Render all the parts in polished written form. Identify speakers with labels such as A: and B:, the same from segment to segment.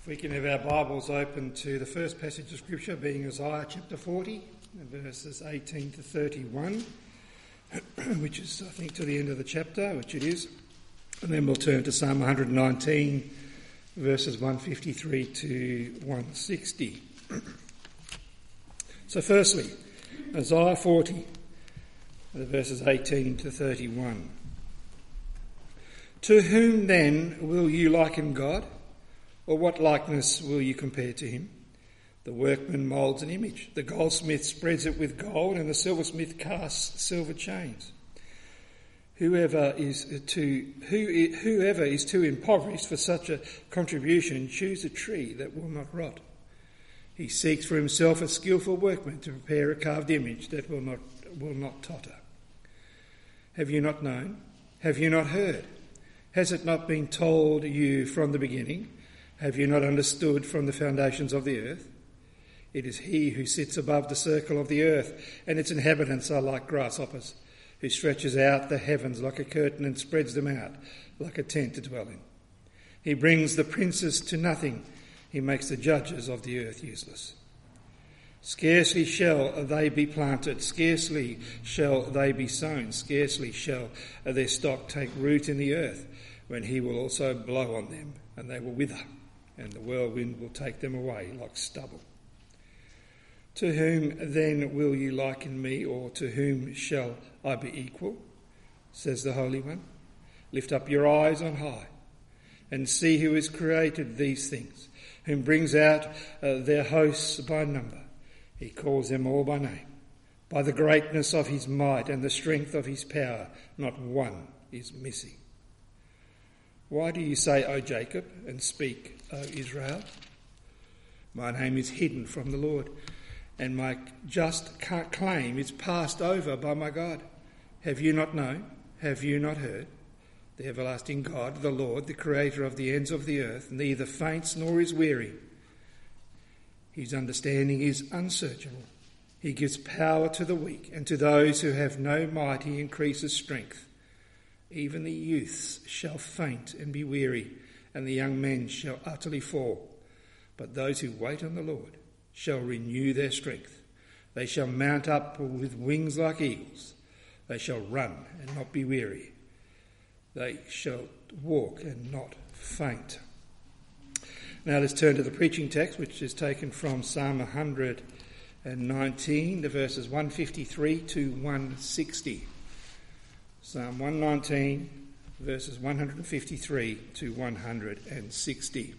A: We can have our Bibles open to the first passage of Scripture, being Isaiah chapter 40, verses 18 to 31, which is, I think, to the end of the chapter, which it is. And then we'll turn to Psalm 119, verses 153 to 160. So firstly, Isaiah 40, verses 18 to 31. To whom then will you liken God? Or what likeness will you compare to him? The workman moulds an image. The goldsmith spreads it with gold, and the silversmith casts silver chains. Whoever is too impoverished for such a contribution, choose a tree that will not rot. He seeks for himself a skillful workman to prepare a carved image that will not totter. Have you not known? Have you not heard? Has it not been told you from the beginning? Have you not understood from the foundations of the earth? It is he who sits above the circle of the earth, and its inhabitants are like grasshoppers, who stretches out the heavens like a curtain and spreads them out like a tent to dwell in. He brings the princes to nothing. He makes the judges of the earth useless. Scarcely shall they be planted, scarcely shall they be sown, scarcely shall their stock take root in the earth, when he will also blow on them, and they will wither, and the whirlwind will take them away like stubble. To whom then will you liken me, or to whom shall I be equal? Says the Holy One. Lift up your eyes on high, and see who has created these things, whom brings out their hosts by number. He calls them all by name. By the greatness of his might and the strength of his power, not one is missing. Why do you say, O Jacob, and speak, O Israel? My name is hidden from the Lord, and my just claim is passed over by my God. Have you not known? Have you not heard? The everlasting God, the Lord, the creator of the ends of the earth, neither faints nor is weary. His understanding is unsearchable. He gives power to the weak, and to those who have no might he increases strength. Even the youths shall faint and be weary, and the young men shall utterly fall. But those who wait on the Lord shall renew their strength. They shall mount up with wings like eagles. They shall run and not be weary. They shall walk and not faint. Now let's turn to the preaching text, which is taken from Psalm 119, the verses 153 to 160. Psalm 119, verses 153 to 160.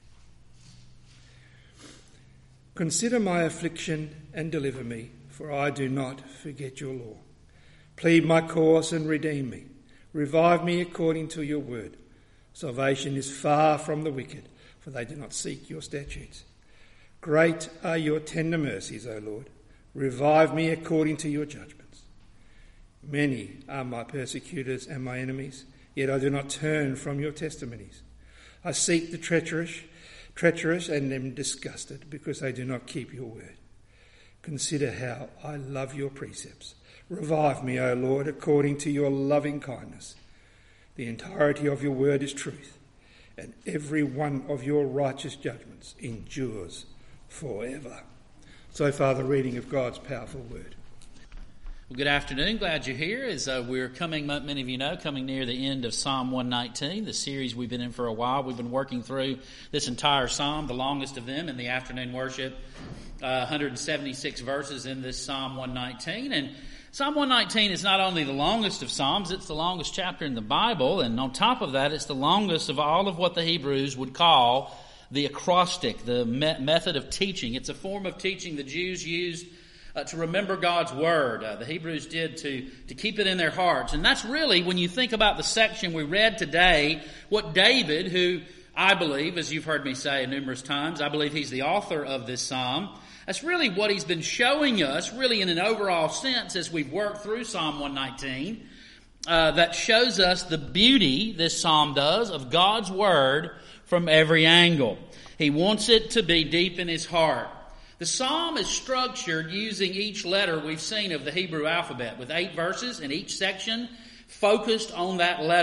A: Consider my affliction and deliver me, for I do not forget your law. Plead my cause and redeem me. Revive me according to your word. Salvation is far from the wicked, for they do not seek your statutes. Great are your tender mercies, O Lord. Revive me according to your judgments. Many are my persecutors and my enemies, yet I do not turn from your testimonies. I seek the treacherous and am disgusted, because they do not keep your word. Consider how I love your precepts. Revive me, O Lord, according to your loving kindness. The entirety of your word is truth, and every one of your righteous judgments endures forever. So far, the reading of God's powerful word.
B: Well, good afternoon. Glad you're here. As we're coming, many of you know, coming near the end of Psalm 119, the series we've been in for a while. We've been working through this entire psalm, the longest of them in the afternoon worship, 176 verses in this Psalm 119. And Psalm 119 is not only the longest of Psalms, it's the longest chapter in the Bible. And on top of that, it's the longest of all of what the Hebrews would call the acrostic, the method of teaching. It's a form of teaching the Jews used to remember God's word. The Hebrews did to keep it in their hearts. And that's really, when you think about the section we read today, what David, who I believe, as you've heard me say numerous times, I believe he's the author of this psalm. That's really what he's been showing us, really in an overall sense, as we've worked through Psalm 119, that shows us the beauty, this psalm does, of God's word from every angle. He wants it to be deep in his heart. The psalm is structured using each letter we've seen of the Hebrew alphabet, with 8 verses in each section focused on that letter.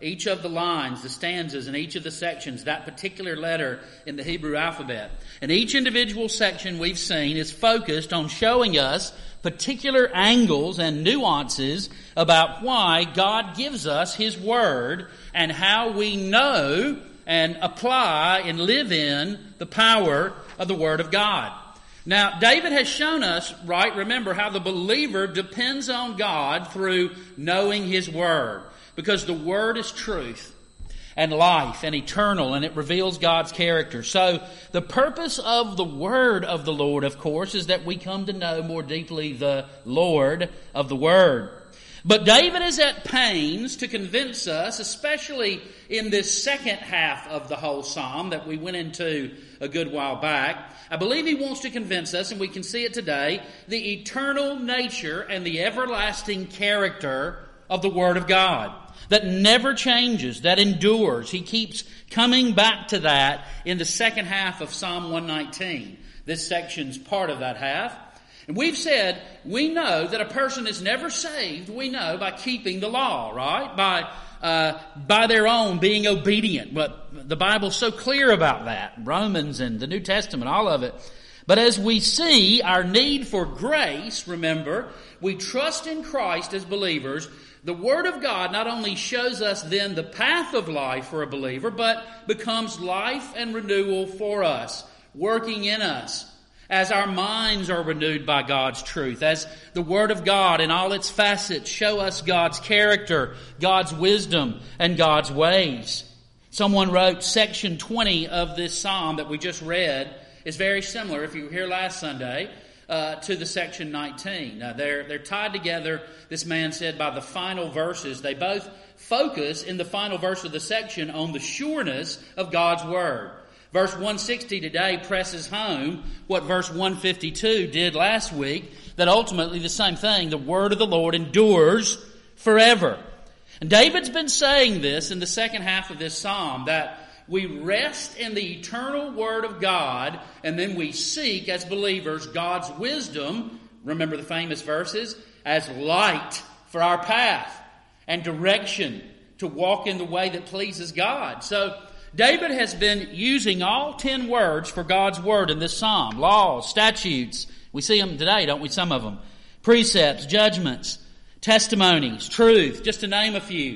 B: each of the lines, the stanzas in each of the sections, that particular letter in the Hebrew alphabet. And each individual section we've seen is focused on showing us particular angles and nuances about why God gives us His Word and how we know and apply and live in the power of the Word of God. Now, David has shown us, right, remember, how the believer depends on God through knowing His Word. Because the Word is truth and life and eternal, and it reveals God's character. So, the purpose of the Word of the Lord, of course, is that we come to know more deeply the Lord of the Word. But David is at pains to convince us, especially in this second half of the whole psalm that we went into a good while back. I believe he wants to convince us, and we can see it today, the eternal nature and the everlasting character of the Word of God that never changes, that endures. He keeps coming back to that in the second half of Psalm 119. This section's part of that half. And we've said, we know that a person is never saved, we know, by keeping the law, right? By their own being obedient. But the Bible's so clear about that. Romans and the New Testament, all of it. But as we see our need for grace, remember, we trust in Christ as believers. The Word of God not only shows us then the path of life for a believer, but becomes life and renewal for us, working in us. As our minds are renewed by God's truth, as the Word of God in all its facets show us God's character, God's wisdom, and God's ways. Someone wrote section 20 of this psalm that we just read is very similar, if you were here last Sunday, to the section 19. Now, they're tied together, this man said, by the final verses. They both focus in the final verse of the section on the sureness of God's Word. Verse 160 today presses home what verse 152 did last week, that ultimately the same thing, the Word of the Lord endures forever. And David's been saying this in the second half of this psalm, that we rest in the eternal Word of God, and then we seek as believers God's wisdom, remember the famous verses, as light for our path and direction to walk in the way that pleases God. So, David has been using all 10 words for God's Word in this psalm. Laws, statutes. We see them today, don't we? Some of them. Precepts, judgments, testimonies, truth, just to name a few.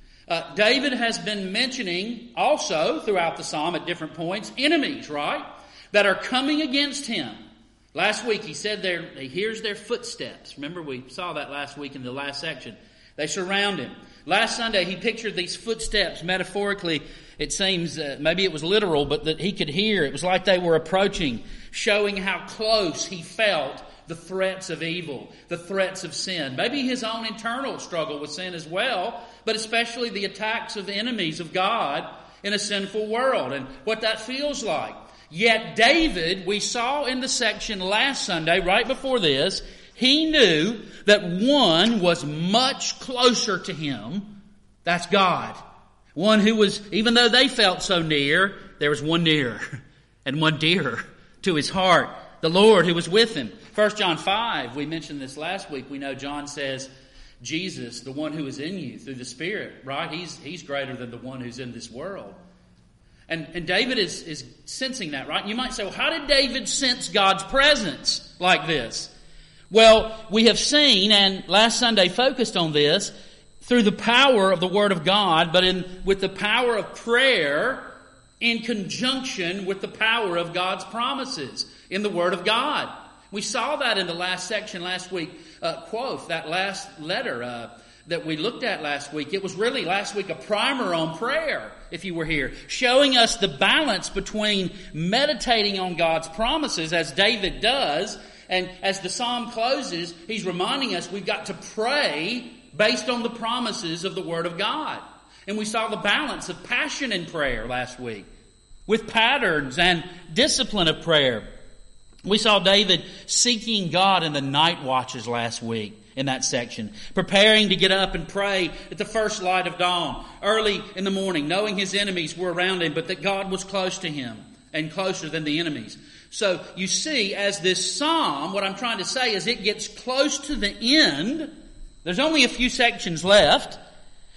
B: David has been mentioning also throughout the psalm at different points, enemies, right? That are coming against him. Last week he said he hears their footsteps. Remember we saw that last week in the last section. They surround him. Last Sunday he pictured these footsteps metaphorically. It seems, maybe it was literal, but that he could hear. It was like they were approaching, showing how close he felt the threats of evil, the threats of sin. Maybe his own internal struggle with sin as well, but especially the attacks of enemies of God in a sinful world and what that feels like. Yet David, we saw in the section last Sunday, right before this, he knew that one was much closer to him. That's God. One who was, even though they felt so near, there was one nearer and one dearer to his heart. The Lord who was with him. 1 John 5, we mentioned this last week. We know John says, Jesus, the one who is in you through the Spirit, right? He's greater than the one who's in this world. And David is sensing that, right? You might say, well, how did David sense God's presence like this? Well, we have seen, and last Sunday focused on this, through the power of the Word of God, but with the power of prayer in conjunction with the power of God's promises in the Word of God. We saw that in the last section last week. Quoth, that last letter that we looked at last week. It was really last week a primer on prayer, if you were here, showing us the balance between meditating on God's promises, as David does, and as the psalm closes, he's reminding us we've got to pray based on the promises of the Word of God. And we saw the balance of passion in prayer last week, with patterns and discipline of prayer. We saw David seeking God in the night watches last week in that section, preparing to get up and pray at the first light of dawn, early in the morning, knowing his enemies were around him, but that God was close to him and closer than the enemies. So you see, as this psalm, what I'm trying to say is it gets close to the end. There's only a few sections left.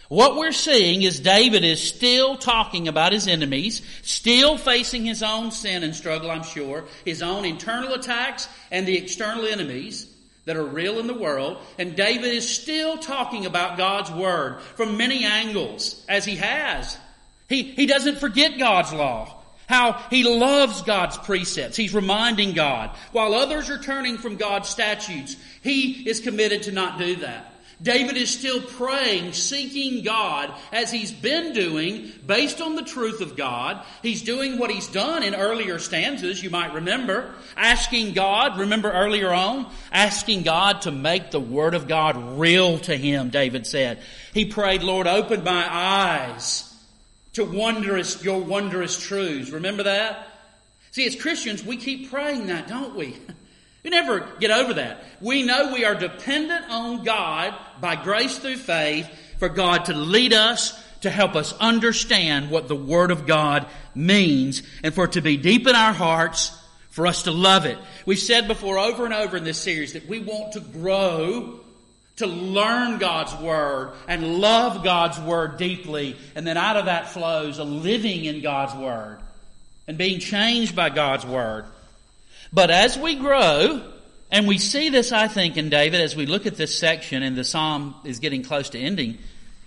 B: What we're seeing is David is still talking about his enemies, still facing his own sin and struggle, I'm sure, his own internal attacks and the external enemies that are real in the world. And David is still talking about God's Word from many angles, as he has. He doesn't forget God's law, how he loves God's precepts. He's reminding God. While others are turning from God's statutes, he is committed to not do that. David is still praying, seeking God, as he's been doing, based on the truth of God. He's doing what he's done in earlier stanzas, you might remember. Asking God, remember earlier on, asking God to make the Word of God real to him, David said. He prayed, Lord, open my eyes to your wondrous truths. Remember that? See, as Christians, we keep praying that, don't we? We never get over that. We know we are dependent on God by grace through faith for God to lead us, to help us understand what the Word of God means, and for it to be deep in our hearts, for us to love it. We've said before over and over in this series that we want to grow, to learn God's Word and love God's Word deeply, and then out of that flows a living in God's Word and being changed by God's Word. But as we grow, and we see this, I think, in David, as we look at this section, and the psalm is getting close to ending,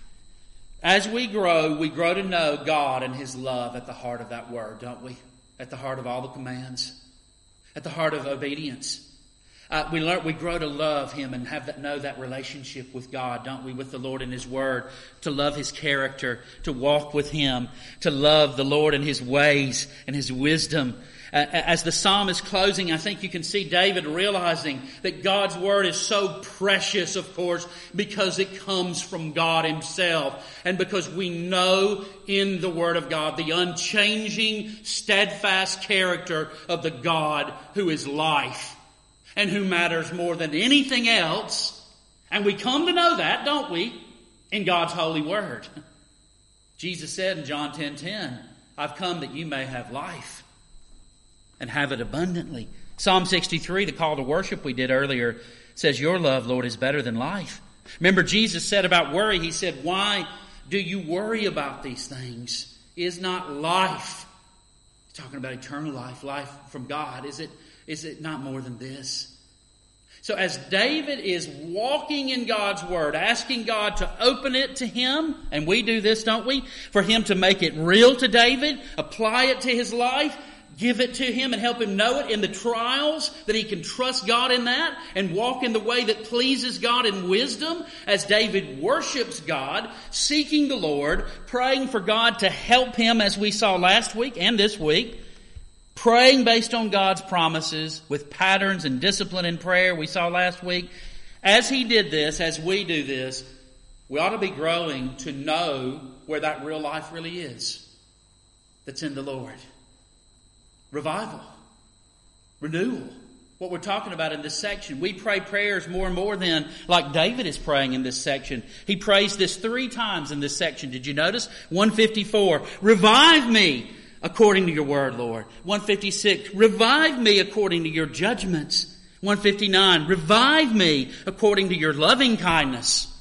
B: as we grow to know God and His love at the heart of that Word, don't we? At the heart of all the commands, at the heart of obedience. We grow to love Him and know that relationship with God, don't we? With the Lord and His Word, to love His character, to walk with Him, to love the Lord and His ways and His wisdom. As the psalm is closing, I think you can see David realizing that God's Word is so precious, of course, because it comes from God Himself. And because we know in the Word of God the unchanging, steadfast character of the God who is life and who matters more than anything else. And we come to know that, don't we, in God's holy Word. Jesus said in John 10:10, I've come that you may have life and have it abundantly. Psalm 63, the call to worship we did earlier, says, your love, Lord, is better than life. Remember, Jesus said about worry, He said, why do you worry about these things? Is not life, He's talking about eternal life, life from God, is it not more than this? So as David is walking in God's Word, asking God to open it to him, and we do this, don't we? For Him to make it real to David, apply it to his life, give it to him and help him know it in the trials, that he can trust God in that and walk in the way that pleases God in wisdom as David worships God, seeking the Lord, praying for God to help him, as we saw last week and this week, praying based on God's promises with patterns and discipline in prayer we saw last week. As he did this, as we do this, we ought to be growing to know where that real life really is that's in the Lord. Revival, renewal, what we're talking about in this section. We pray prayers more and more then, like David is praying in this section. He prays this 3 times in this section. Did you notice? 154, revive me according to your word, Lord. 156, revive me according to your judgments. 159, revive me according to your loving kindness.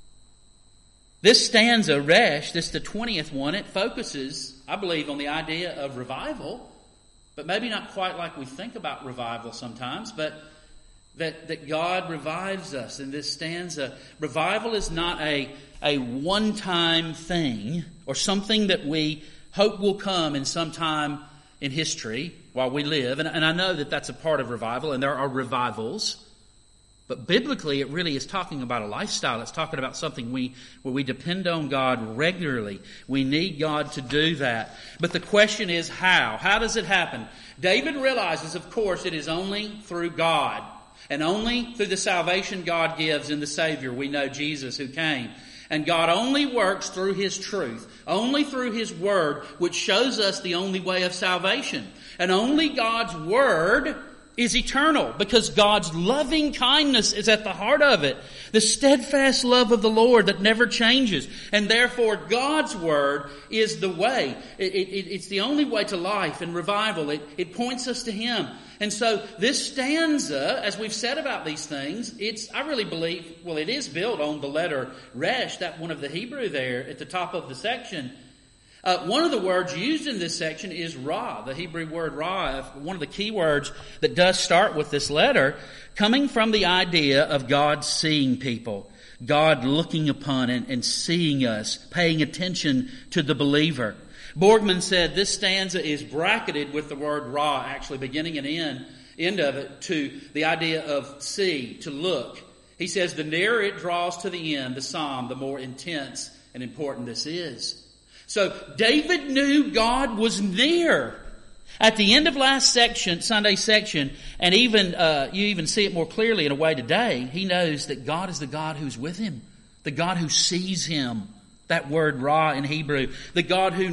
B: This stanza, Resh, this the 20th one, it focuses, I believe, on the idea of revival. But maybe not quite like we think about revival sometimes, but that God revives us in this stanza. Revival is not a one-time thing or something that we hope will come in some time in history while we live. And I know that that's a part of revival, and there are revivals. But biblically, it really is talking about a lifestyle. It's talking about something where we depend on God regularly. We need God to do that. But the question is how? How does it happen? David realizes, of course, it is only through God and only through the salvation God gives in the Savior. We know Jesus who came. And God only works through His truth, only through His Word, which shows us the only way of salvation. And only God's Word is eternal because God's loving kindness is at the heart of it. The steadfast love of the Lord that never changes. And therefore God's Word is the way. It's the only way to life and revival. It points us to Him. And so this stanza, as we've said about these things, I really believe, it is built on the letter Resh, that one of the Hebrew there at the top of the section. One of the words used in this section is Ra, the Hebrew word Ra, one of the key words that does start with this letter, coming from the idea of God seeing people, God looking upon and seeing us, paying attention to the believer. Borgman said this stanza is bracketed with the word Ra, actually beginning and end of it, to the idea of see, to look. He says the nearer it draws to the end, the psalm, the more intense and important this is. So David knew God was near. At the end of last section, Sunday's section, and even you even see it more clearly in a way today, he knows that God is the God who's with him, the God who sees him. That word Ra in Hebrew, the God who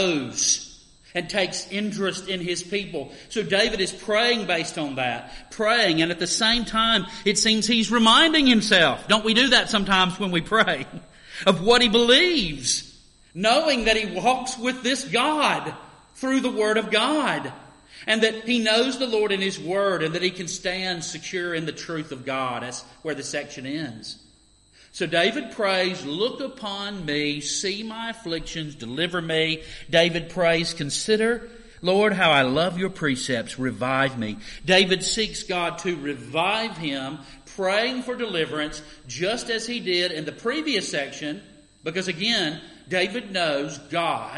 B: knows and takes interest in his people. So David is praying based on that, praying, and at the same time, it seems he's reminding himself. Don't we do that sometimes when we pray? Of what he believes. Knowing that he walks with this God through the Word of God. And that he knows the Lord in His Word and that he can stand secure in the truth of God. That's where the section ends. So David prays, look upon me, see my afflictions, deliver me. David prays, consider, Lord, how I love your precepts, revive me. David seeks God to revive him, praying for deliverance, just as he did in the previous section, because again, David knows God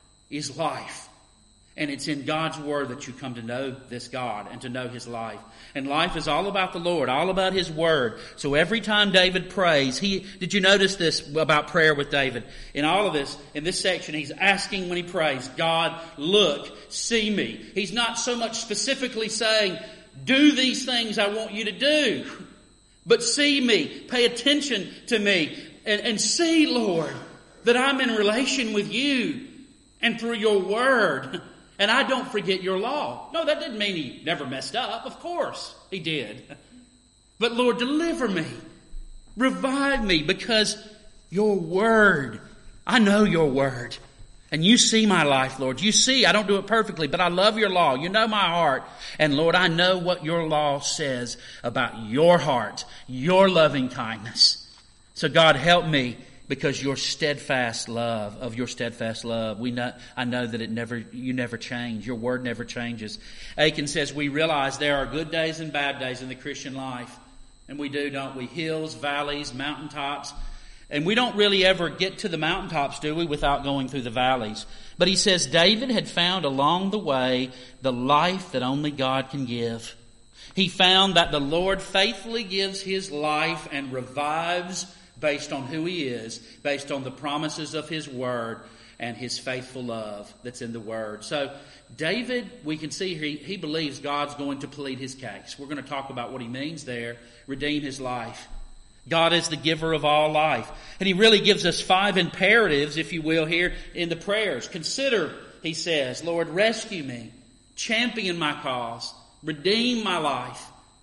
B: is life. And it's in God's Word that you come to know this God and to know His life. And life is all about the Lord, all about His Word. So every time David prays, did you notice this about prayer with David? In all of this, in this section, he's asking when he prays, God, look, see me. He's not so much specifically saying, do these things I want you to do. But see me, pay attention to me, and see, Lord, that I'm in relation with you and through your Word. And I don't forget your law. No, that didn't mean he never messed up. Of course he did. But Lord, deliver me. Revive me because your Word, I know your Word. And you see my life, Lord. You see, I don't do it perfectly, but I love your law. You know my heart. And Lord, I know what your law says about your heart, your loving kindness. So God, help me. Because your steadfast love, I know that you never change. Your Word never changes. Aiken says, we realize there are good days and bad days in the Christian life. And we do, don't we? Hills, valleys, mountaintops. And we don't really ever get to the mountaintops, do we, without going through the valleys. But he says, David had found along the way the life that only God can give. He found that the Lord faithfully gives His life and revives based on who He is, based on the promises of His Word and His faithful love that's in the Word. So David, we can see he believes God's going to plead his case. We're going to talk about what he means there, redeem his life. God is the giver of all life. And he really gives us 5 imperatives, if you will, here in the prayers. Consider, he says, Lord, rescue me, champion my cause, redeem my life.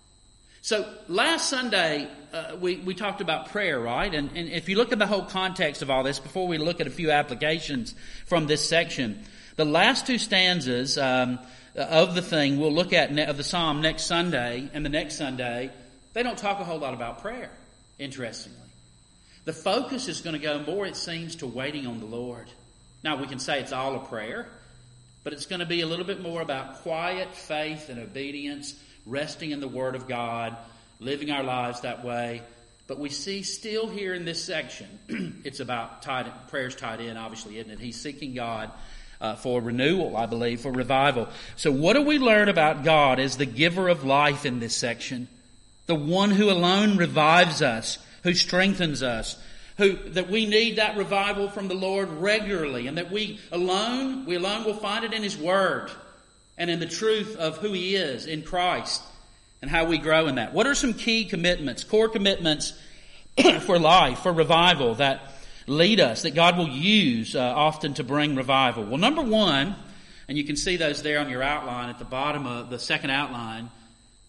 B: So last Sunday, we talked about prayer, right? And if you look at the whole context of all this, before we look at a few applications from this section, the last 2 stanzas of the thing we'll look at of the psalm next Sunday and the next Sunday, they don't talk a whole lot about prayer, interestingly. The focus is going to go more, it seems, to waiting on the Lord. Now, we can say it's all a prayer, but it's going to be a little bit more about quiet faith and obedience, resting in the Word of God, living our lives that way. But we see still here in this section, it's about prayers tied in, obviously, isn't it? He's seeking God for renewal, I believe, for revival. So what do we learn about God as the giver of life in this section? The one who alone revives us, who strengthens us, that we need that revival from the Lord regularly, and that we alone will find it in His Word and in the truth of who He is in Christ and how we grow in that. What are some key commitments, core commitments for life, for revival that lead us, that God will use often to bring revival? Well, number 1, and you can see those there on your outline at the bottom of the second outline,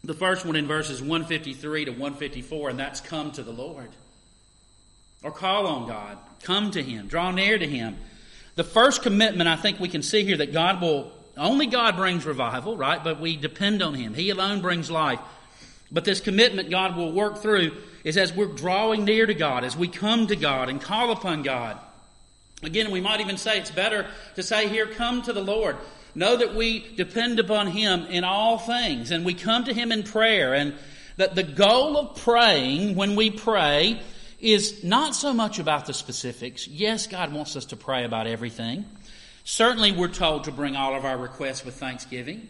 B: The first one in verses 153 to 154, and that's come to the Lord. Or call on God. Come to Him. Draw near to Him. The first commitment I think we can see here that only God brings revival, right? But we depend on Him. He alone brings life. But this commitment God will work through is as we're drawing near to God, as we come to God and call upon God. Again, we might even say it's better to say here, come to the Lord. Know that we depend upon Him in all things, and we come to Him in prayer, and that the goal of praying when we pray is not so much about the specifics. Yes, God wants us to pray about everything. Certainly we're told to bring all of our requests with thanksgiving.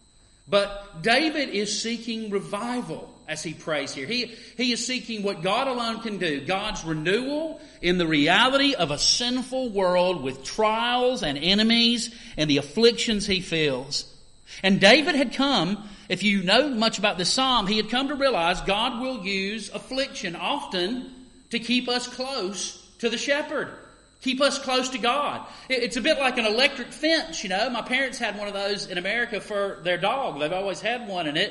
B: But David is seeking revival as he prays here. He is seeking what God alone can do. God's renewal in the reality of a sinful world with trials and enemies and the afflictions he feels. And David had come, if you know much about this psalm, he had come to realize God will use affliction often to keep us close to the shepherd. Keep us close to God. It's a bit like an electric fence, you know. My parents had one of those in America for their dog. They've always had one, and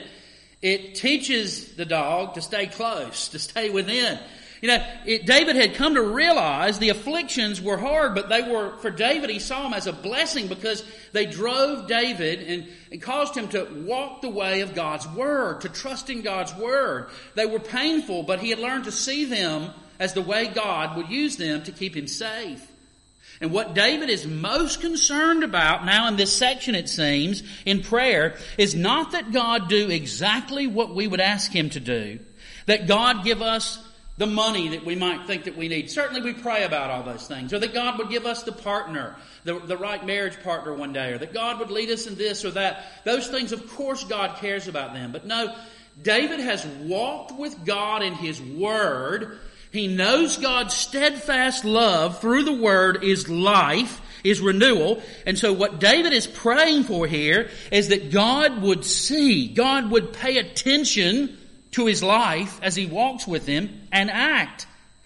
B: it teaches the dog to stay close, to stay within. You know, David had come to realize the afflictions were hard, but they were, for David, he saw them as a blessing because they drove David and caused him to walk the way of God's Word, to trust in God's Word. They were painful, but he had learned to see them as the way God would use them to keep him safe. And what David is most concerned about now in this section, it seems, in prayer, is not that God do exactly what we would ask Him to do, that God give us the money that we might think that we need. Certainly we pray about all those things. Or that God would give us the partner, the right marriage partner one day. Or that God would lead us in this or that. Those things, of course, God cares about them. But no, David has walked with God in His Word. He knows God's steadfast love through the Word is life, is renewal. And so what David is praying for here is that God would see, God would pay attention to his life as he walks with Him and act.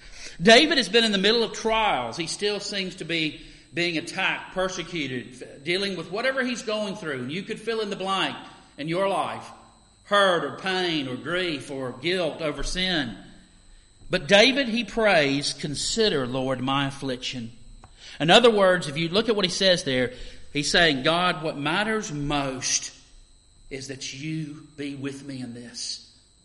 B: David has been in the middle of trials. He still seems to be being attacked, persecuted, dealing with whatever he's going through. And you could fill in the blank in your life. Hurt or pain or grief or guilt over sin. But David, he prays, consider, Lord, my affliction. In other words, if you look at what he says there, he's saying, God, what matters most is that you be with me in this.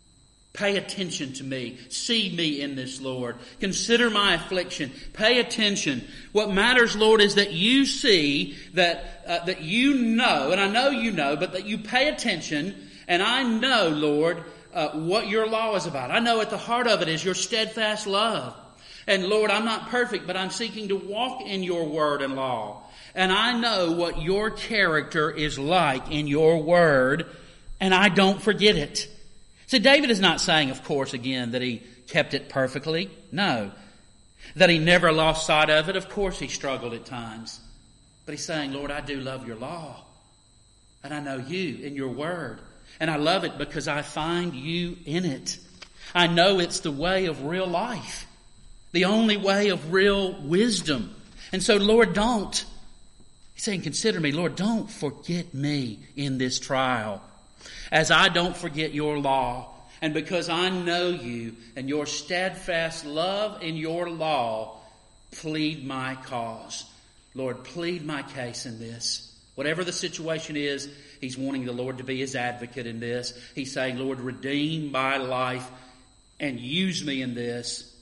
B: Pay attention to me. See me in this, Lord. Consider my affliction. Pay attention. What matters, Lord, is that you see, that you know, and I know you know, but that you pay attention, and I know, Lord, what your law is about. I know at the heart of it is your steadfast love. And Lord, I'm not perfect, but I'm seeking to walk in your word and law. And I know what your character is like in your word, and I don't forget it. So David is not saying, of course, again, that he kept it perfectly. No. That he never lost sight of it. Of course he struggled at times. But he's saying, Lord, I do love your law. And I know you in your word. And I love it because I find you in it. I know it's the way of real life. The only way of real wisdom. And so, Lord, don't. He's saying, consider me. Lord, don't forget me in this trial. As I don't forget your law. And because I know you and your steadfast love in your law, plead my cause. Lord, plead my case in this. Whatever the situation is, he's wanting the Lord to be his advocate in this. He's saying, Lord, redeem my life and use me in this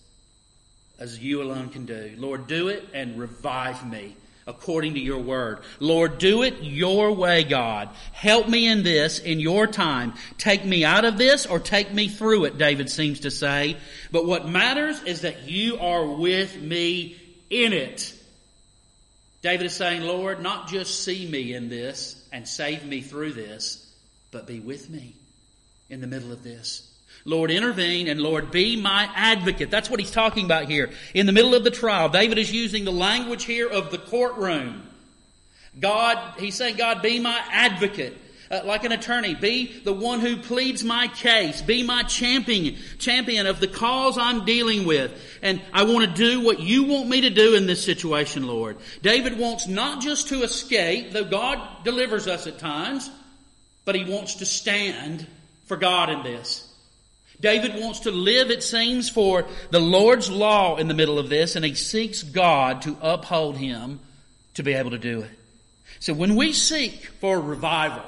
B: as you alone can do. Lord, do it and revive me according to your word. Lord, do it your way, God. Help me in this in your time. Take me out of this or take me through it, David seems to say. But what matters is that you are with me in it. David is saying, Lord, not just see me in this and save me through this, but be with me in the middle of this. Lord, intervene, and Lord, be my advocate. That's what he's talking about here. In the middle of the trial, David is using the language here of the courtroom. God, he's saying, God, be my advocate. Like an attorney, be the one who pleads my case. Be my champion of the cause I'm dealing with. And I want to do what you want me to do in this situation, Lord. David wants not just to escape, though God delivers us at times, but he wants to stand for God in this. David wants to live, it seems, for the Lord's law in the middle of this, and he seeks God to uphold him to be able to do it. So when we seek for revival,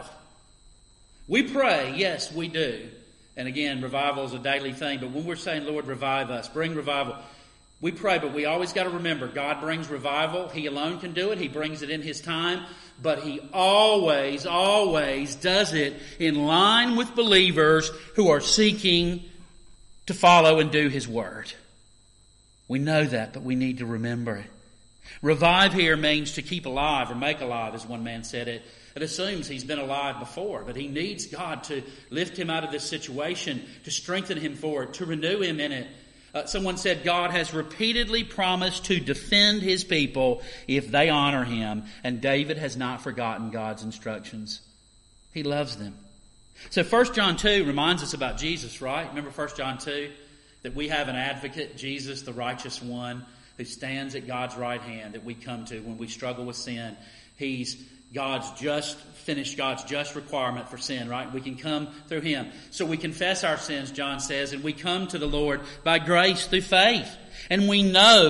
B: we pray, yes, we do. And again, revival is a daily thing, but when we're saying, Lord, revive us, bring revival, we pray, but we always got to remember, God brings revival. He alone can do it. He brings it in His time. But He always, always does it in line with believers who are seeking to follow and do His Word. We know that, but we need to remember it. Revive here means to keep alive or make alive, as one man said it. It assumes he's been alive before, but he needs God to lift him out of this situation, to strengthen him for it, to renew him in it. Someone said God has repeatedly promised to defend His people if they honor Him, and David has not forgotten God's instructions. He loves them. So 1 John 2 reminds us about Jesus, right? Remember 1 John 2? That we have an advocate, Jesus, the righteous one, who stands at God's right hand that we come to when we struggle with sin. He's finished God's just requirement for sin, right? We can come through Him. So we confess our sins, John says, and we come to the Lord by grace through faith. And we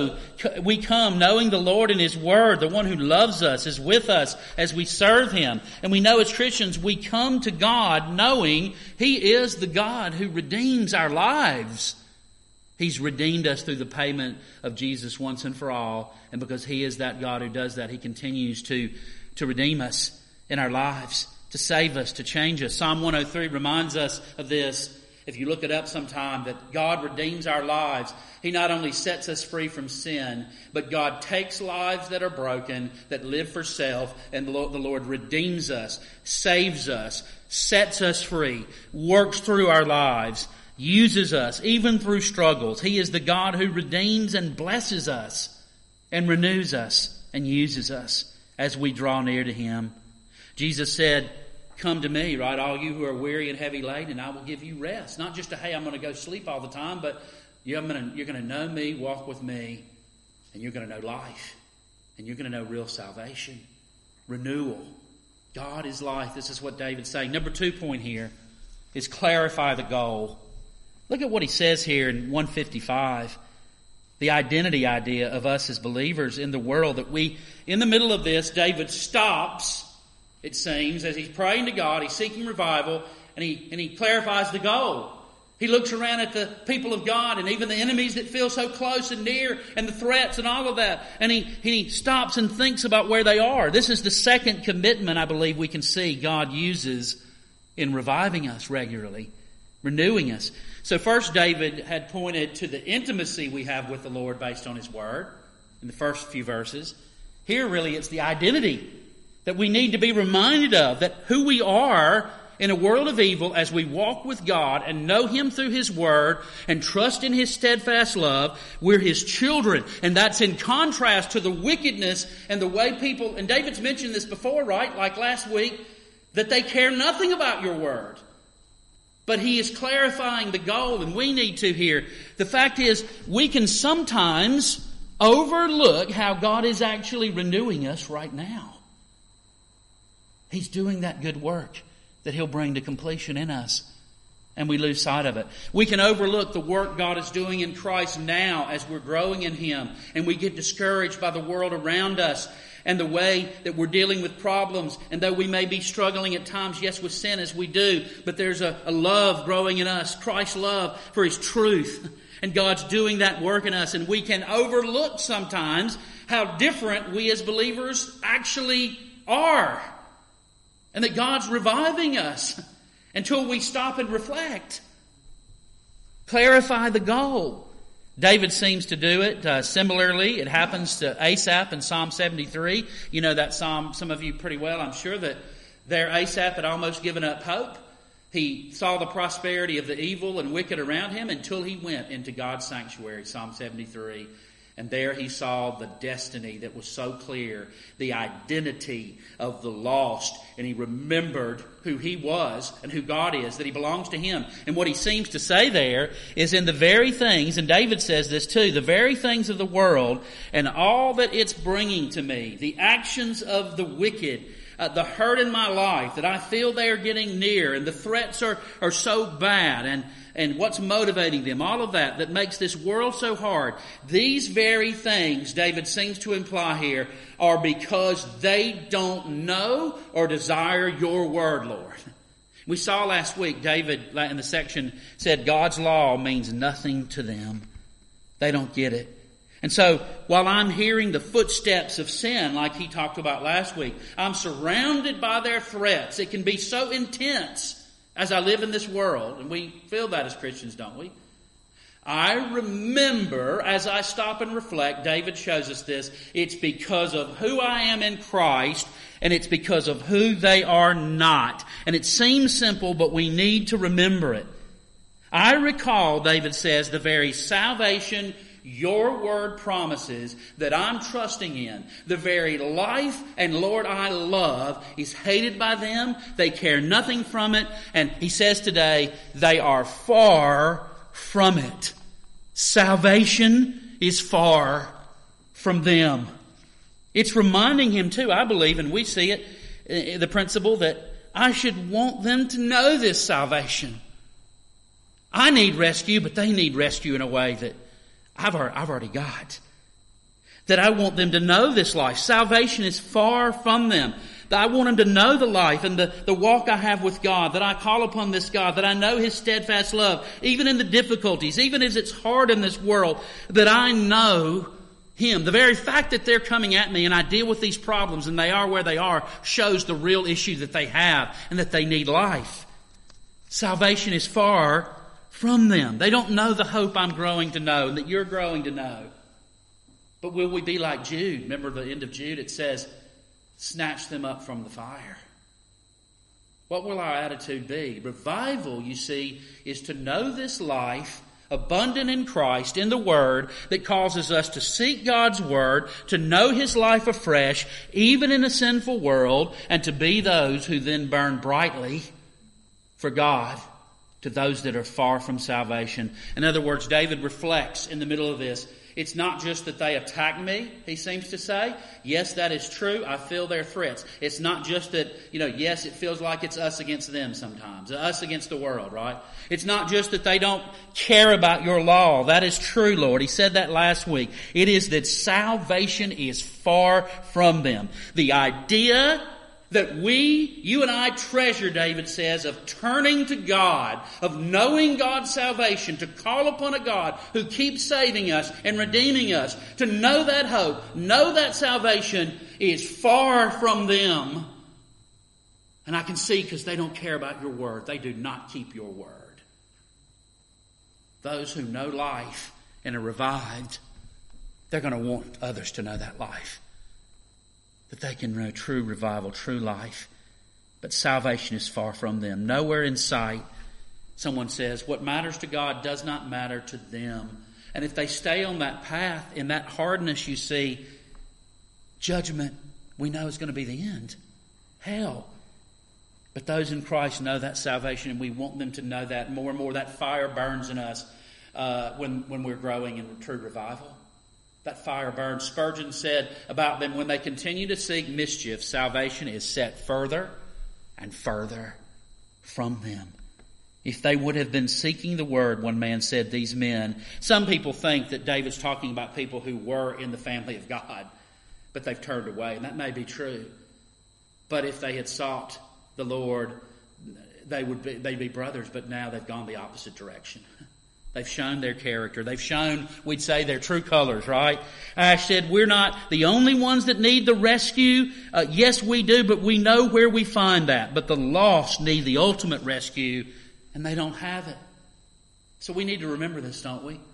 B: come knowing the Lord and His Word, the one who loves us, is with us as we serve Him. And we know as Christians, we come to God knowing He is the God who redeems our lives. He's redeemed us through the payment of Jesus once and for all. And because He is that God who does that, He continues to redeem us in our lives, to save us, to change us. Psalm 103 reminds us of this. If you look it up sometime, that God redeems our lives. He not only sets us free from sin, but God takes lives that are broken, that live for self, and the Lord redeems us, saves us, sets us free, works through our lives, uses us, even through struggles. He is the God who redeems and blesses us, and renews us, and uses us as we draw near to Him. Jesus said, come to me, right, all you who are weary and heavy laden, and I will give you rest. Not just hey, I'm going to go sleep all the time, but you're going to know me, walk with me, and you're going to know life. And you're going to know real salvation, renewal. God is life. This is what David's saying. Number 2 point here is clarify the goal. Look at what he says here in 155. The identity idea of us as believers in the world, that we, in the middle of this, David stops, it seems, as he's praying to God, he's seeking revival, and he clarifies the goal. He looks around at the people of God and even the enemies that feel so close and near, and the threats and all of that, and he stops and thinks about where they are. This is the second commitment I believe we can see God uses in reviving us regularly, renewing us. So first, David had pointed to the intimacy we have with the Lord based on His Word in the first few verses. Here, really, it's the identity that we need to be reminded of, that who we are in a world of evil as we walk with God and know Him through His Word and trust in His steadfast love. We're His children, and that's in contrast to the wickedness and the way people, and David's mentioned this before, right, like last week, that they care nothing about your Word. But he is clarifying the goal, and we need to here. The fact is, we can sometimes overlook how God is actually renewing us right now. He's doing that good work that He'll bring to completion in us, and we lose sight of it. We can overlook the work God is doing in Christ now as we're growing in Him, and we get discouraged by the world around us and the way that we're dealing with problems. And though we may be struggling at times, yes, with sin as we do, but there's a love growing in us, Christ's love for His truth. And God's doing that work in us. And we can overlook sometimes how different we as believers actually are. And that God's reviving us until we stop and reflect. Clarify the goal. David seems to do it. Similarly, it happens to Asaph in Psalm 73. You know that psalm, some of you pretty well. I'm sure that there Asaph had almost given up hope. He saw the prosperity of the evil and wicked around him until he went into God's sanctuary, Psalm 73. And there he saw the destiny that was so clear, the identity of the lost. And he remembered who he was and who God is, that he belongs to Him. And what he seems to say there is, in the very things, and David says this too, the very things of the world and all that it's bringing to me, the actions of the wicked, the hurt in my life, that I feel they are getting near, and the threats are so bad, and what's motivating them, all of that makes this world so hard. These very things, David seems to imply here, are because they don't know or desire your word, Lord. We saw last week, David, in the section, said God's law means nothing to them. They don't get it. And so, while I'm hearing the footsteps of sin, like he talked about last week, I'm surrounded by their threats. It can be so intense as I live in this world, and we feel that as Christians, don't we? I remember, as I stop and reflect, David shows us this, it's because of who I am in Christ, and it's because of who they are not. And it seems simple, but we need to remember it. I recall, David says, the very salvation your word promises that I'm trusting in, the very life and Lord I love, is hated by them. They care nothing from it. And he says today, they are far from it. Salvation is far from them. It's reminding him too, I believe, and we see it, the principle that I should want them to know this salvation. I need rescue, but they need rescue in a way that I've already got. That I want them to know this life. Salvation is far from them. That I want them to know the life and the walk I have with God. That I call upon this God. That I know His steadfast love. Even in the difficulties. Even as it's hard in this world. That I know Him. The very fact that they're coming at me and I deal with these problems and they are where they are shows the real issue that they have and that they need life. Salvation is far from them. They don't know the hope I'm growing to know and that you're growing to know. But will we be like Jude? Remember the end of Jude? It says, snatch them up from the fire. What will our attitude be? Revival, you see, is to know this life abundant in Christ, in the Word, that causes us to seek God's Word, to know His life afresh, even in a sinful world, and to be those who then burn brightly for God to those that are far from salvation. In other words, David reflects in the middle of this. It's not just that they attack me, he seems to say. Yes, that is true. I feel their threats. It's not just that, yes, it feels like it's us against them sometimes. Us against the world, right? It's not just that they don't care about your law. That is true, Lord. He said that last week. It is that salvation is far from them. The idea that you and I treasure, David says, of turning to God, of knowing God's salvation, to call upon a God who keeps saving us and redeeming us, to know that hope, know that salvation is far from them. And I can see because they don't care about your word. They do not keep your word. Those who know life and are revived, they're going to want others to know that life. That they can know true revival, true life. But salvation is far from them. Nowhere in sight. Someone says, what matters to God does not matter to them. And if they stay on that path, in that hardness, you see, judgment, we know is going to be the end. Hell. But those in Christ know that salvation, and we want them to know that more and more. That fire burns in us when we're growing in true revival. That fire burns. Spurgeon said about them, when they continue to seek mischief, salvation is set further and further from them. If they would have been seeking the word, one man said, these men, some people think that David's talking about people who were in the family of God, but they've turned away, and that may be true. But if they had sought the Lord, they'd be brothers, but now they've gone the opposite direction. They've shown their character. They've shown, we'd say, their true colors, right? Ash said, we're not the only ones that need the rescue. Yes, we do, but we know where we find that. But the lost need the ultimate rescue, and they don't have it. So we need to remember this, don't we?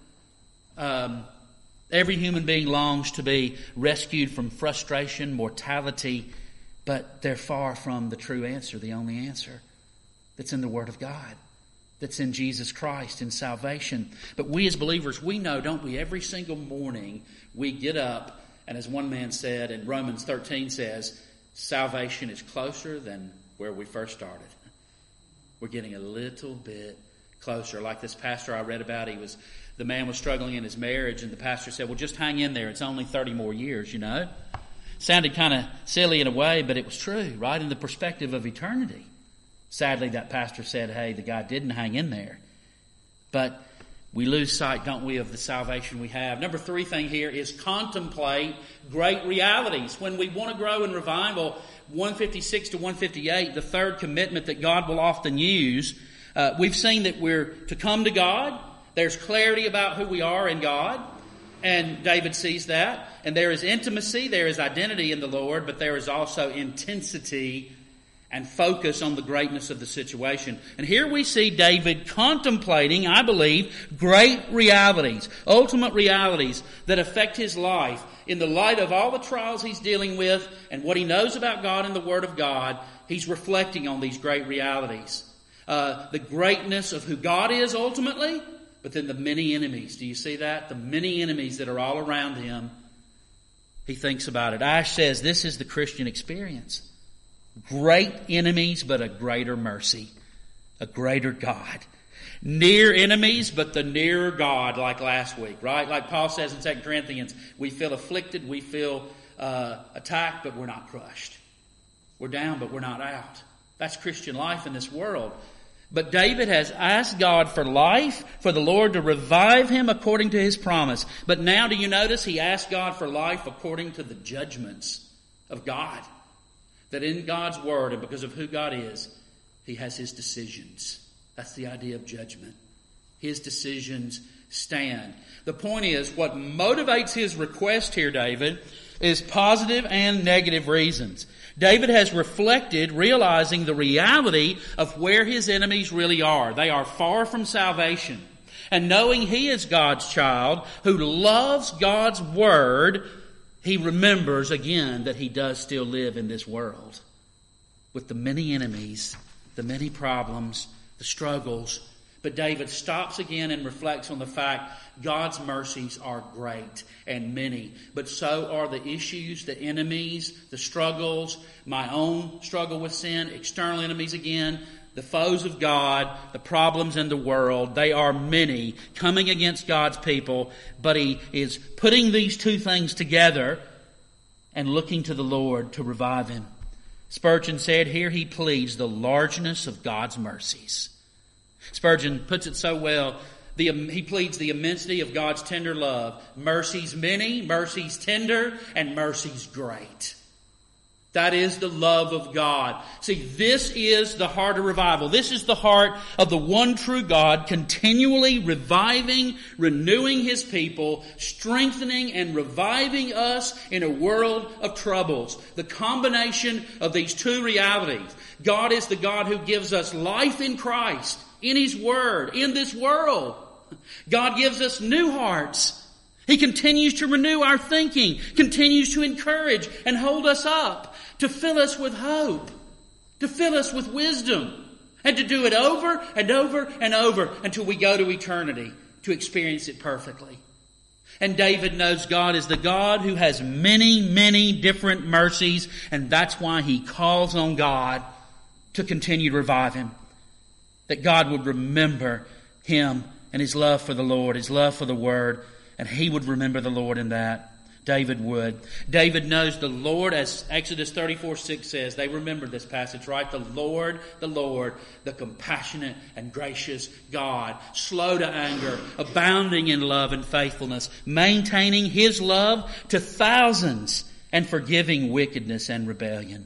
B: Every human being longs to be rescued from frustration, mortality, but they're far from the true answer, the only answer that's in the Word of God. That's in Jesus Christ, in salvation. But we as believers, we know, don't we, every single morning we get up, and as one man said, and Romans 13 says, salvation is closer than where we first started. We're getting a little bit closer. Like this pastor I read about, the man was struggling in his marriage, and the pastor said, well, just hang in there. It's only 30 more years, Sounded kind of silly in a way, but it was true, right? In the perspective of eternity. Sadly, that pastor said, hey, the guy didn't hang in there. But we lose sight, don't we, of the salvation we have. Number 3 thing here is contemplate great realities. When we want to grow in revival, 156 to 158, the third commitment that God will often use, we've seen that we're to come to God. There's clarity about who we are in God. And David sees that. And there is intimacy, there is identity in the Lord, but there is also intensity and focus on the greatness of the situation. And here we see David contemplating, I believe, great realities, ultimate realities that affect his life in the light of all the trials he's dealing with and what he knows about God and the Word of God. He's reflecting on these great realities. The greatness of who God is ultimately, but then the many enemies. Do you see that? The many enemies that are all around him. He thinks about it. Ash says this is the Christian experience. Great enemies, but a greater mercy. A greater God. Near enemies, but the nearer God, like last week, right? Like Paul says in 2 Corinthians, we feel afflicted, we feel attacked, but we're not crushed. We're down, but we're not out. That's Christian life in this world. But David has asked God for life, for the Lord to revive him according to his promise. But now do you notice he asked God for life according to the judgments of God? That in God's Word and because of who God is, he has his decisions. That's the idea of judgment. His decisions stand. The point is, what motivates his request here, David, is positive and negative reasons. David has reflected, realizing the reality of where his enemies really are. They are far from salvation. And knowing he is God's child, who loves God's Word, he remembers again that he does still live in this world with the many enemies, the many problems, the struggles. But David stops again and reflects on the fact God's mercies are great and many, but so are the issues, the enemies, the struggles, my own struggle with sin, external enemies again, the foes of God, the problems in the world. They are many coming against God's people, but he is putting these two things together and looking to the Lord to revive him. Spurgeon said, here he pleads the largeness of God's mercies. Spurgeon puts it so well. He pleads the immensity of God's tender love. Mercies many, mercies tender, and mercies great. That is the love of God. See, this is the heart of revival. This is the heart of the one true God, continually reviving, renewing his people, strengthening and reviving us in a world of troubles. The combination of these two realities. God is the God who gives us life in Christ, in his Word, in this world. God gives us new hearts. He continues to renew our thinking, continues to encourage and hold us up, to fill us with hope, to fill us with wisdom, and to do it over and over and over until we go to eternity to experience it perfectly. And David knows God is the God who has many, many different mercies, and that's why he calls on God to continue to revive him. That God would remember him and his love for the Lord, his love for the Word, and he would remember the Lord in that. David would. David knows the Lord, as Exodus 34:6 says. They remember this passage, right? The Lord, the compassionate and gracious God, slow to anger, abounding in love and faithfulness, maintaining his love to thousands, and forgiving wickedness and rebellion.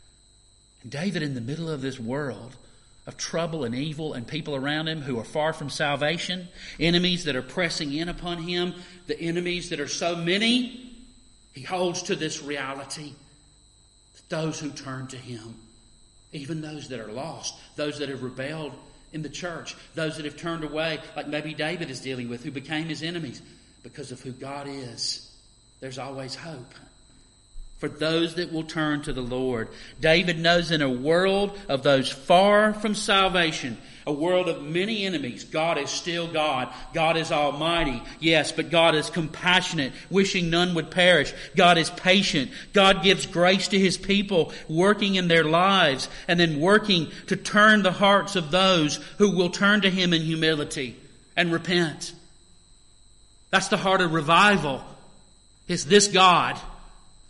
B: And David, in the middle of this world of trouble and evil and people around him who are far from salvation, enemies that are pressing in upon him, the enemies that are so many, he holds to this reality that those who turn to him, even those that are lost, those that have rebelled in the church, those that have turned away, like maybe David is dealing with, who became his enemies, because of who God is, there's always hope for those that will turn to the Lord. David knows in a world of those far from salvation, a world of many enemies, God is still God. God is almighty, yes, but God is compassionate, wishing none would perish. God is patient. God gives grace to his people, working in their lives, and then working to turn the hearts of those who will turn to him in humility and repent. That's the heart of revival. It's this God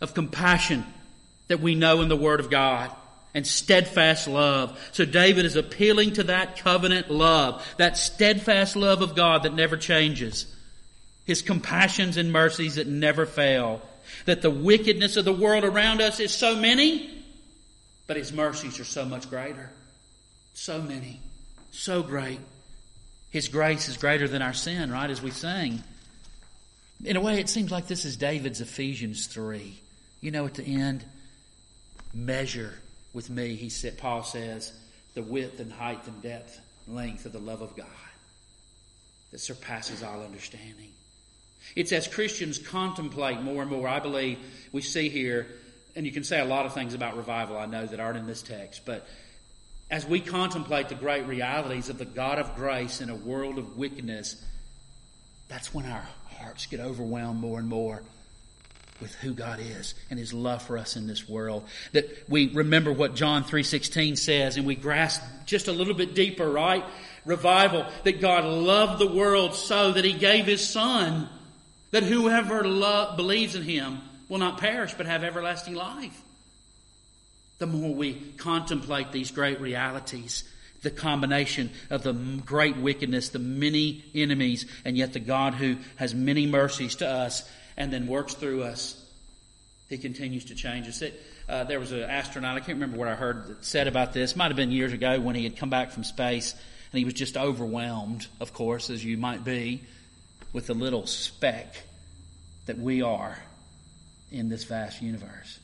B: of compassion that we know in the Word of God, and steadfast love. So David is appealing to that covenant love, that steadfast love of God that never changes, His compassions and mercies that never fail, that the wickedness of the world around us is so many, but His mercies are so much greater. So many, so great. His grace is greater than our sin, right, as we sang. In a way, it seems like this is David's Ephesians 3. You know, at the end, measure with me, Paul says, the width and height and depth and length of the love of God that surpasses all understanding. It's as Christians contemplate more and more, I believe we see here, and you can say a lot of things about revival, I know, that aren't in this text, but as we contemplate the great realities of the God of grace in a world of wickedness, that's when our hearts get overwhelmed more and more with who God is and His love for us in this world. That we remember what John 3:16 says, and we grasp just a little bit deeper, right? Revival, that God loved the world so that He gave His Son, that whoever believes in Him will not perish but have everlasting life. The more we contemplate these great realities, the combination of the great wickedness, the many enemies, and yet the God who has many mercies to us and then works through us, He continues to change us. There was an astronaut, I can't remember what I heard that said about this. It might have been years ago when he had come back from space and he was just overwhelmed, of course, as you might be, with the little speck that we are in this vast universe.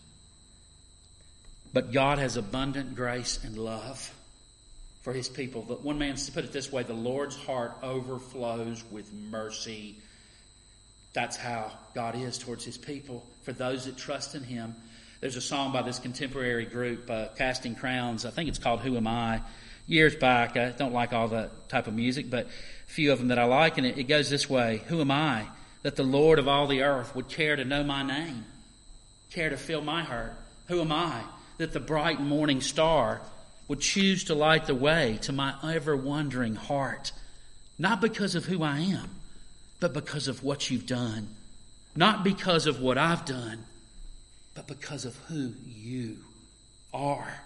B: But God has abundant grace and love for His people. But one man put it this way, the Lord's heart overflows with mercy. That's how God is towards His people, for those that trust in Him. There's a song by this contemporary group, Casting Crowns. I think it's called Who Am I? Years back. I don't like all that type of music, but a few of them that I like. And it goes this way. Who am I that the Lord of all the earth would care to know my name? Care to feel my hurt? Who am I that the bright morning star would choose to light the way to my ever-wondering heart? Not because of who I am, but because of what You've done. Not because of what I've done, but because of who You are.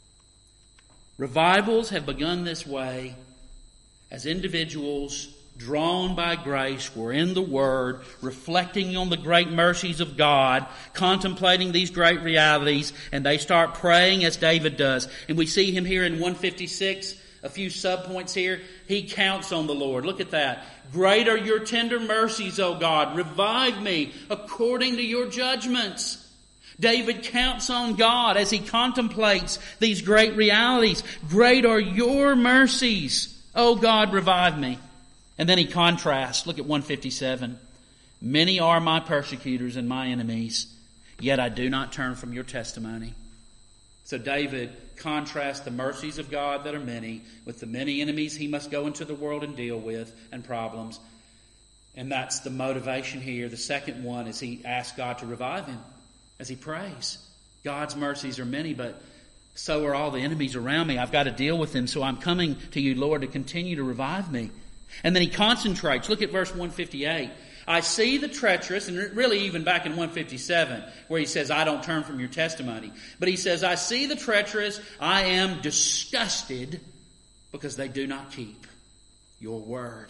B: Revivals have begun this way as individuals drawn by grace were in the Word, reflecting on the great mercies of God, contemplating these great realities, and they start praying as David does. And we see him here in 156, a few subpoints here. He counts on the Lord. Look at that. Great are Your tender mercies, O God. Revive me according to Your judgments. David counts on God as he contemplates these great realities. Great are Your mercies, O God, revive me. And then he contrasts. Look at 157. Many are my persecutors and my enemies, yet I do not turn from Your testimony. So David contrasts the mercies of God that are many with the many enemies he must go into the world and deal with and problems. And that's the motivation here. The second one is he asks God to revive him as he prays. God's mercies are many, but so are all the enemies around me. I've got to deal with them, so I'm coming to You, Lord, to continue to revive me. And then he concentrates. Look at verse 158. I see the treacherous, and really even back in 157, where he says, I don't turn from Your testimony. But he says, I see the treacherous, I am disgusted because they do not keep Your word.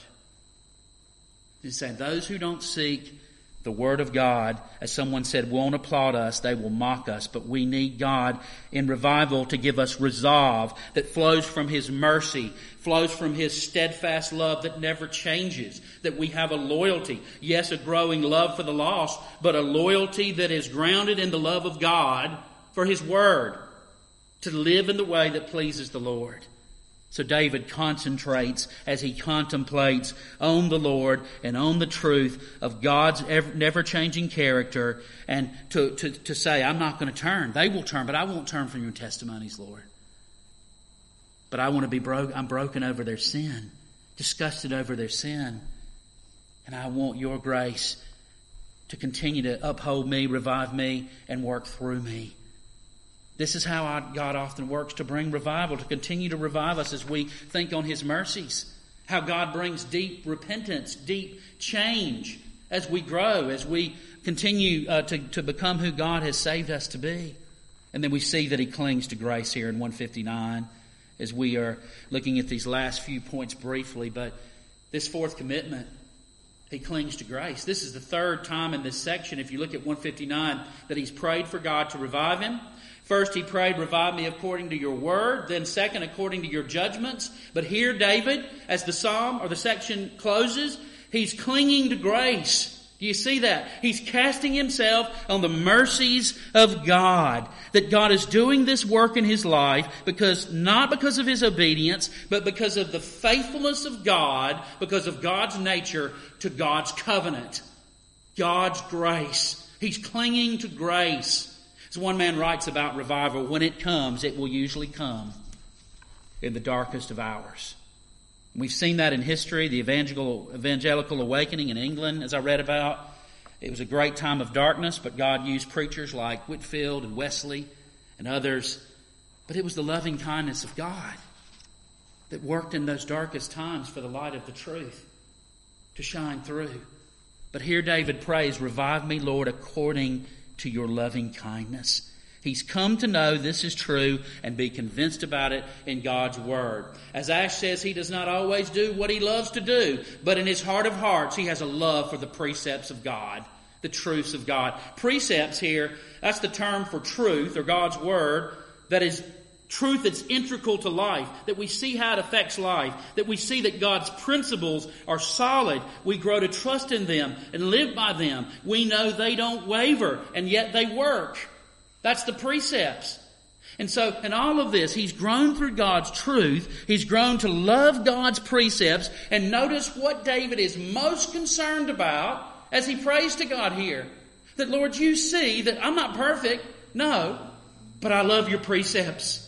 B: He's saying those who don't seek the Word of God, as someone said, won't applaud us, they will mock us. But we need God in revival to give us resolve that flows from His mercy, flows from His steadfast love that never changes, that we have a loyalty. Yes, a growing love for the lost, but a loyalty that is grounded in the love of God for His Word, to live in the way that pleases the Lord. So David concentrates as he contemplates on the Lord and on the truth of God's never-changing character, and to say, I'm not going to turn. They will turn, but I won't turn from Your testimonies, Lord. But I want to be I'm broken over their sin, disgusted over their sin. And I want Your grace to continue to uphold me, revive me, and work through me. This is how God often works to bring revival, to continue to revive us as we think on His mercies. How God brings deep repentance, deep change as we grow, as we continue to become who God has saved us to be. And then we see that he clings to grace here in 159 as we are looking at these last few points briefly. But this fourth commitment, he clings to grace. This is the third time in this section, if you look at 159, that he's prayed for God to revive him. First, he prayed, revive me according to your word. Then second, according to your judgments. But here, David, as the psalm or the section closes, he's clinging to grace. Do you see that? He's casting himself on the mercies of God. That God is doing this work in his life not because of his obedience, but because of the faithfulness of God, because of God's nature to God's covenant. God's grace. He's clinging to grace. As one man writes about revival, when it comes, it will usually come in the darkest of hours. We've seen that in history, the evangelical awakening in England, as I read about. It was a great time of darkness, but God used preachers like Whitefield and Wesley and others. But it was the loving kindness of God that worked in those darkest times for the light of the truth to shine through. But here David prays, revive me, Lord, according to your loving kindness. He's come to know this is true and be convinced about it in God's Word. As Ash says, he does not always do what he loves to do, but in his heart of hearts, he has a love for the precepts of God, the truths of God. Precepts here, that's the term for truth or God's Word, that is truth that's integral to life, that we see how it affects life, that we see that God's principles are solid. We grow to trust in them and live by them. We know they don't waver, and yet they work. That's the precepts. And so, in all of this, he's grown through God's truth. He's grown to love God's precepts. And notice what David is most concerned about as he prays to God here. That, Lord, you see that I'm not perfect. No, but I love your precepts.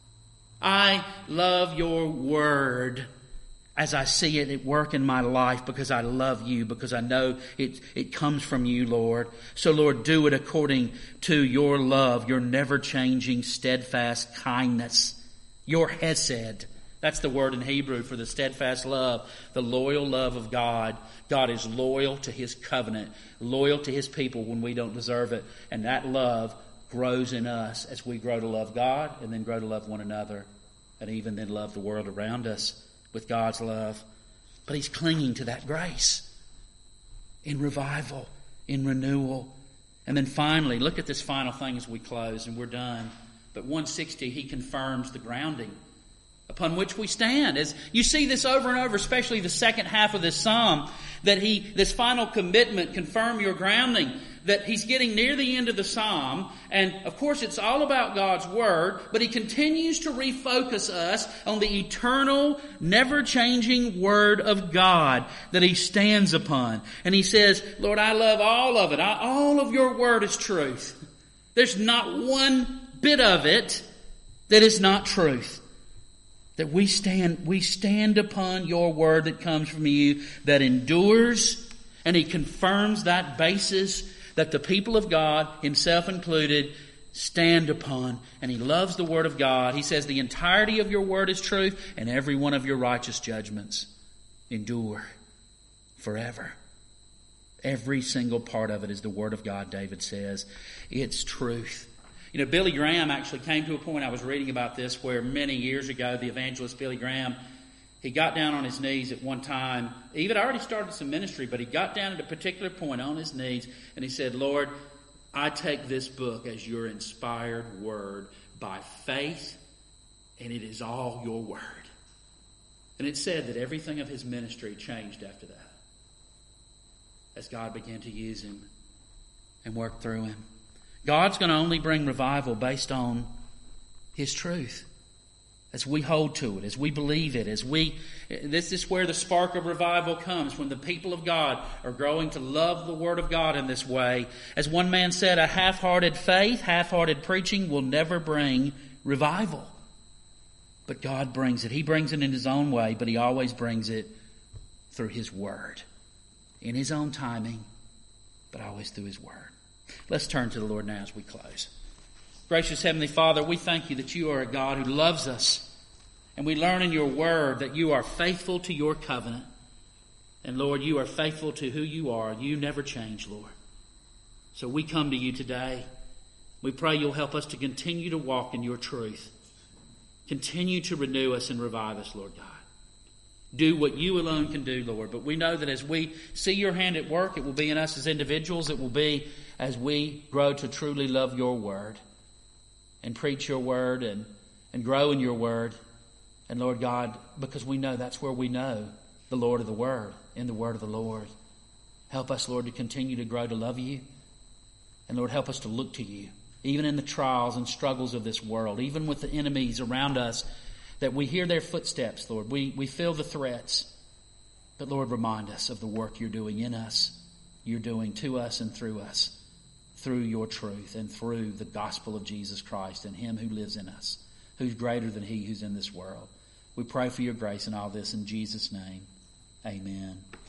B: I love your word as I see it at work in my life because I love you, because I know it comes from you, Lord. So, Lord, do it according to your love, your never-changing, steadfast kindness, your hesed. That's the word in Hebrew for the steadfast love, the loyal love of God. God is loyal to his covenant, loyal to his people when we don't deserve it. And that love grows in us as we grow to love God and then grow to love one another and even then love the world around us with God's love. But he's clinging to that grace in revival, in renewal. And then finally, look at this final thing as we close and we're done. But 160, he confirms the grounding upon which we stand. As you see this over and over, especially the second half of this psalm, that this final commitment, confirm your grounding, that he's getting near the end of the psalm. And of course it's all about God's word, but he continues to refocus us on the eternal, never-changing word of God that he stands upon. And he says, Lord, I love all of it. All of your word is truth. There's not one bit of it that is not truth. That we stand upon your word that comes from you, that endures, and he confirms that basis that the people of God, himself included, stand upon. And he loves the word of God. He says the entirety of your word is truth, and every one of your righteous judgments endure forever. Every single part of it is the word of God, David says. It's truth. You know, Billy Graham actually came to a point, I was reading about this, where many years ago, the evangelist Billy Graham, he got down on his knees at one time. He had already started some ministry, but he got down at a particular point on his knees, and he said, Lord, I take this book as your inspired word by faith, and it is all your word. And it said that everything of his ministry changed after that, as God began to use him and work through him. God's going to only bring revival based on his truth. As we hold to it, as we believe it, this is where the spark of revival comes, when the people of God are growing to love the Word of God in this way. As one man said, a half-hearted faith, half-hearted preaching will never bring revival. But God brings it. He brings it in his own way, but he always brings it through his Word. In his own timing, but always through his Word. Let's turn to the Lord now as we close. Gracious Heavenly Father, we thank you that you are a God who loves us. And we learn in your word that you are faithful to your covenant. And Lord, you are faithful to who you are. You never change, Lord. So we come to you today. We pray you'll help us to continue to walk in your truth. Continue to renew us and revive us, Lord God. Do what you alone can do, Lord. But we know that as we see your hand at work, it will be in us as individuals. It will be as we grow to truly love your word and preach your word and grow in your word. And Lord God, because we know that's where we know the Lord of the word, in the word of the Lord. Help us, Lord, to continue to grow to love you. And Lord, help us to look to you, even in the trials and struggles of this world, even with the enemies around us, that we hear their footsteps, Lord. We feel the threats. But Lord, remind us of the work you're doing in us, you're doing to us and through us, through your truth and through the gospel of Jesus Christ and him who lives in us, who's greater than he who's in this world. We pray for your grace in all this in Jesus' name. Amen.